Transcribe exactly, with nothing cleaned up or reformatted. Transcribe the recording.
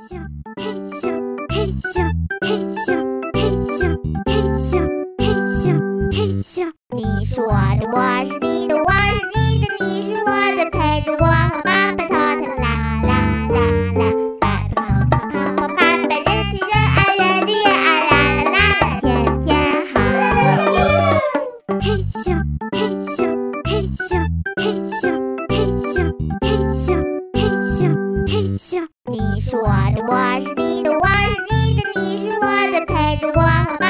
咻嘿咻嘿咻嘿咻嘿咻嘿咻嘿咻嘿咻。 你是我的，我是你的，我是你的，你是我的，陪着我和爸爸跳跳啦啦啦啦，爸爸跑跑跑跑，爸爸人亲人爱，越近越爱，啦啦啦啦，天天好。 嘿咻嘿咻嘿咻嘿咻嘿咻嘿咻嘿咻嘿咻。 你是我的，我是你的，我是你的，你是我的，陪着我和